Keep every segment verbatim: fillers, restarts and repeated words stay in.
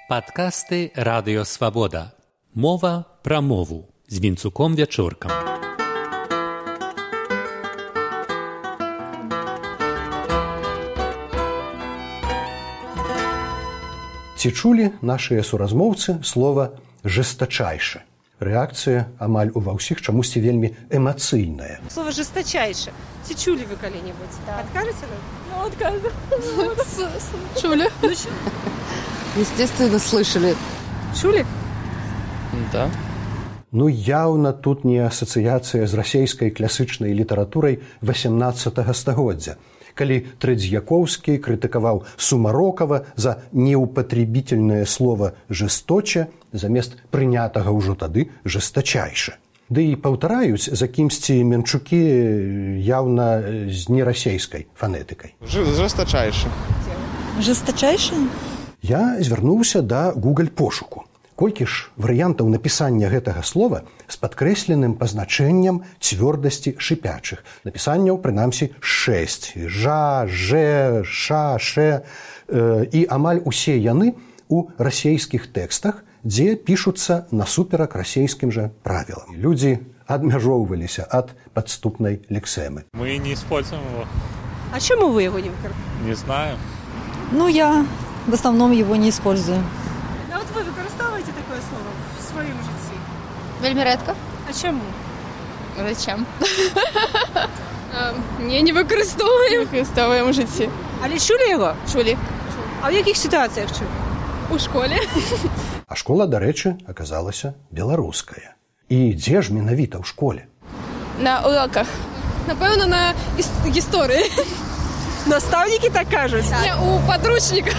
Падкасты Радыё Свабода. Мова пра мову з Вінцуком Вячоркам. Ці чулі нашыя суразмоўцы слова «жестачайше»? Рэакцыя амаль ува ўсіх чамусьці вельмі эмацыйная. Слово «жесточайше». Ці чулі вы калі-небудзь? Да. Откажете вы? Ну, откажу. Чули? Естественно, слышали. Чулі? Да. Ну, яўна тут не асацыяцыя з расейскай класычнай літаратурай васямнаццатага стагоддзя, калі Трэдзьякоўскі крытыкаваў Сумарокава за неупатребительнае слова «жесточе» замест прынятага ўжо тады «жестачайше». Ды і паўтараюць за кімсьці Менчукі яўна з нерасейскай фанетыкай. Жестачайше. Жестачайше? Я звярнуўся да Google пошуку. Колькі ж варыянтаў напісання гэтага слова з падкрэсленым пазначэннем цвёрдасці шыпячых. Напісанняў, прынамсі, шэсць. Жа, жэ, ша, шэ. Э, і амаль усе яны у расейскіх тэкстах, дзе пішуцца насуперак расейскім жа правілам. Людзі адмяжоўваліся ад падступнай лексемы. Мы не используем его. А чему вы его не выкарыстовуєте? Не знаю. Ну, я в основном его не использую. А вот вы використовуєте таке слово в своєму житті? Вельми редко. А чому? Зачем? Ні, не використовуємо. Використовуємо в житті. Але чули його? Чулі. А в яких ситуаціях чули? У школі. А школа, дарэчы, аказалася беларуская. І дзе ж менавіта ў школе? На уроках. Напевно, на іс- історії. Наставники так кажуть? Не, у подручниках.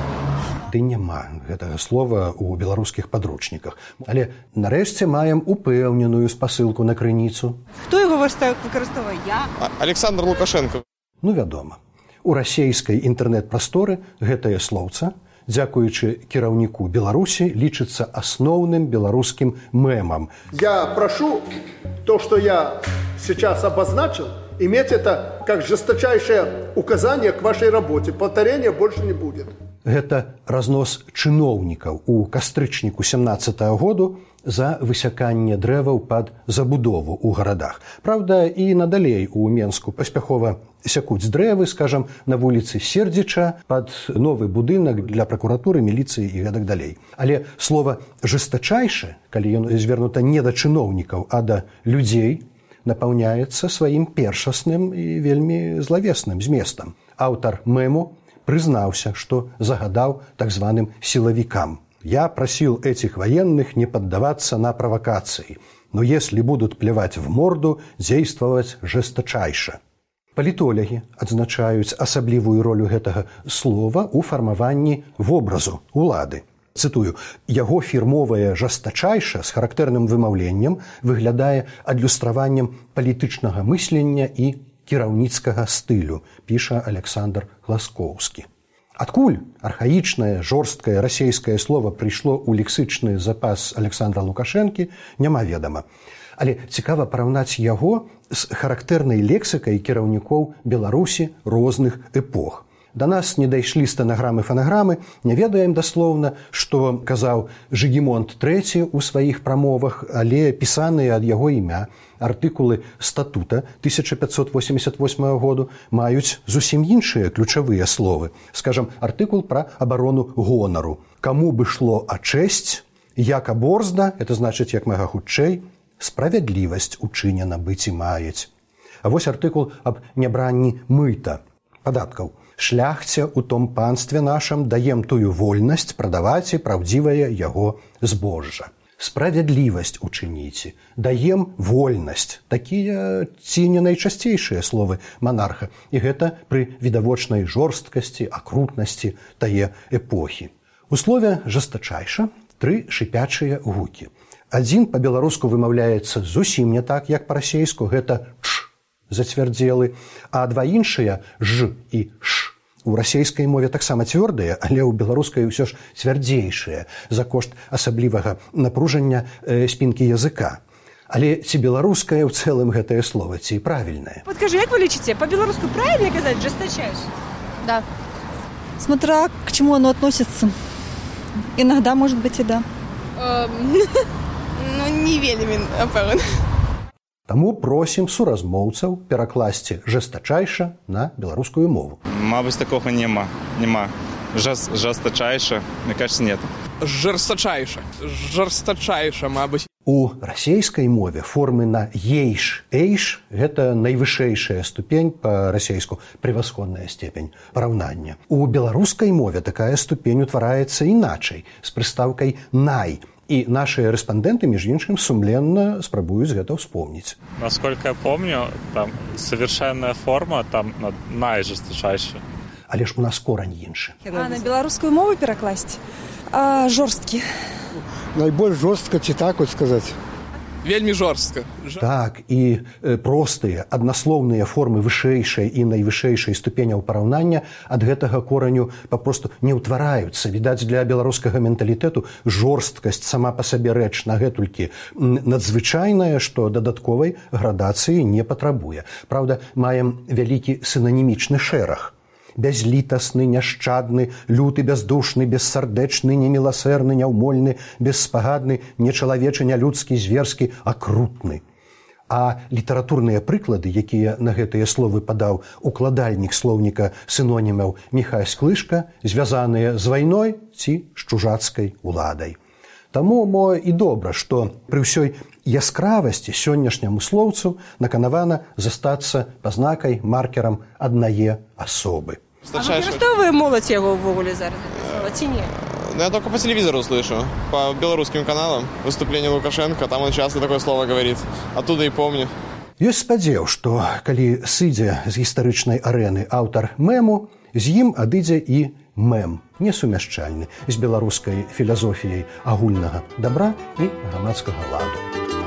Ды няма гэтага слова ў беларускіх падручніках. Але нарэшце маем упэўненую спасылку на крыніцу. Хто його використовує? Я? А- Александр Лукашенко. Ну, вядома. У расейскай інтэрнэт-прасторы гэтае слоўца, дзякуючы кіраўніку Беларусі, лічыцца асноўным беларускім мемам. Я прошу то, что я сейчас обозначил, иметь это как жесточайшее указание к вашей работе. Повторения больше не будет. Гэта разнос чыноўнікаў у кастрычніку сямнаццатага году за высяканне дрэваў пад забудову ў гарадах. Праўда, і надалей у Менску паспяхова сякуць дрэвы, скажам, на вуліцы Сердзіча пад новы будынак для пракуратуры, міліцыі і гэтак далей. Але слова «жестачайше», калі ён звернута не да чыноўнікаў, а да людзей, напаўняецца сваім першасным і вельмі злавесным зместам. Аўтар мэму признался, что загадал так званым силовикам. Я просил этих военных не поддаваться на провокации, но если будут плевать в морду, действовать жесточайше. Палітолягі адзначаюць асаблівую ролю гэтага слова ў фармаванні вобразу улады. Цытую, яго фірмовае жестачайше з характэрным вымаўленнем выглядае адлюстраваннем палітычнага мыслення і кіраўніцкага стылю, піша Александр Гласкоўскі. Адкуль архаічнае, жорсткае расейскае слова прыйшло ў лексычны запас Александра Лукашэнкі, няма ведама. Але цікава параўнаць яго з характэрнай лексікай кіраўнікоў Беларусі розных эпох. Да нас не дайшлі стэнаграмы-фанаграмы, не ведаем даслоўна, што казаў Жыгімонт трэці ў сваіх прамовах, але пісаныя ад яго імя артыкулы статута тысяча пятьсот восемьдесят восьмого году маюць зусім іншыя ключавыя словы. Скажам, артыкул пра абарону гонару. Каму бы шло а чэсць, яка борзда, это значыць, як мага хутчэй, справядлівасць учынена быць і маюць. А вось артыкул аб нябранні мыта, падаткаў. Шляхце у том панстве нашым даем тую вольнасць прадаваць і праўдзівае яго збожжа. Справядлівасць учыніце, даем вольнасць. Такія ці не найчасцейшыя словы манарха. І гэта пры відавочнай жорсткасці, акрутнасці тае эпохі. У слове «жестачайше» тры шыпячыя гукі. Адзін па-беларуску вымаўляецца зусім не так, як па-расейску, гэта «ч» зацвярдзелы, а два іншыя «ж» і «ш». У расейскай мове таксама цвёрдыя, але ў беларускай ўсё ж цвярдзейшыя за кошт асаблівага напружання э, спінкі языка. Але ці беларускае ў цэлым гэтае слово, ці правільнае? Вот скажи, як вы лічыце, па-беларуску правильно казаць «жесточайше»? Да. Смотря к чему оно относится. Иногда, может быть, и да. Ну, не вельмі, напэўна. Таму просім суразмоўцаў перакласці жестачайша на беларускую мову. Мабуть, такого нема. Нема. Жест, жесточайше, мне кажется, нет. Жорсточайше. Жорсточайше, мабуть. У расейскай мове формы на ейш, эйш – гэта найвышэйшая ступень па-расейску, превасходная степень параўнання. У беларускай мове такая ступень утвараецца іначай, з прыстаўкай най. И наши респонденты, между іншым, сумленно спрабуюць гэта ўспомніць. Насколько я помню, там совершенная форма, там найжесточайшая. Але ж у нас корань іншы. А на беларускую мову перакласці? А, жорсткі. Найбольш жорстка, ці так вот сказаць? Вельмі жорстка. Так, і э, простыя, аднаслоўныя формы вышэйшай і найвышэйшай ступеняў параўнання ад гэтага кораню папросту не ўтвараюцца. Відаць, для беларускага менталітэту жорсткасць сама па сабе рэч нагэтулькі надзвычайная, што дадатковай градацыі не патрабуе. Праўда, маем вялікі сінанімічны шэраг. Бязлітасны, няшчадны, люты, бяздушны, бессардэчны, неміласэрны, няўмольны, беспагадны, нечалавечы, нялюдскі, зверскі, акрутны. А літаратурныя прыклады, якія на гэтыя словы падаў укладальнік слоўніка сінонімаў Міхась Склышка, звязаныя з вайной ці з чужацкай уладай. Таму, мо, і добра, што пры ўсёй яскравасці сённяшняму слоўцу наканавана застацца пазнакай, маркерам аднае асобы. А выкарыстоўвае моладзь яго ўвогуле зараз, ці не? Ну, я только по телевизору слышу, по белорусским каналам, выступление Лукашенко, там он часто такое слово говорит. Оттуда и помню. Ёсць спадзеў, што калі сыдзе з гістарычнай арэны аўтар мэму, з ім адыдзе і мэм, несумяшчальны з беларускай філазофіяй агульнага дабра і грамадскага ладу.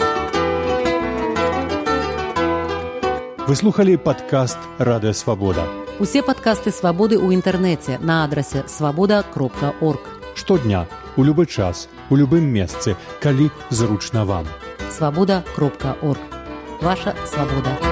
Вы слухали падкаст «Радыё Свабода». Усе падкасты «Свабоды» ў інтэрнэце на адрасе свабода кропка орг. Штодня, у любы час, у любым месцы, калі зручна вам. свабода кропка орг. Ваша свабода.